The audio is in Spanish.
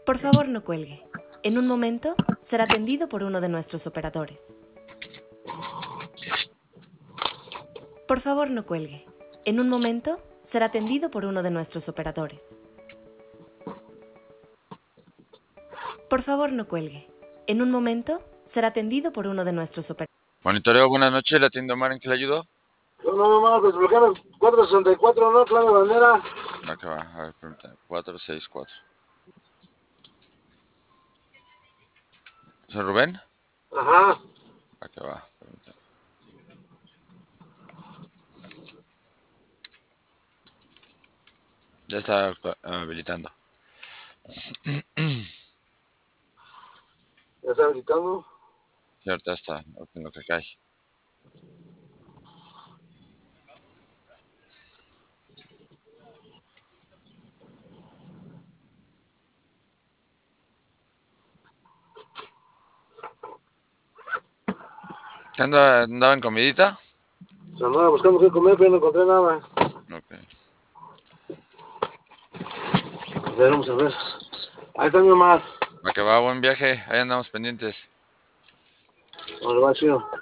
Por favor, no cuelgue. En un momento será atendido por uno de nuestros operadores. Por favor, no cuelgue. En un momento será atendido por uno de nuestros operadores. Por favor, no cuelgue. En un momento será atendido por uno de nuestros operadores. Monitoreo, buenas noches, ¿la atiendo Omar? ¿En qué le ayudo? No, más, desbloqueame 464, ¿no? Clave bandera. Acá va, a ver, permítame. 464. ¿Soy Rubén? Ajá. Acá va, permítame. Ya está habilitando. ¿Ya está habilitando? Sí, ahorita está, en lo que cae. ¿Qué andaba en comidita? Se andaba buscando qué comer, pero no encontré nada. Ok. Veremos a ver. Ahí está mi Omar. Acá va, buen viaje, ahí andamos pendientes. Vale, va chido.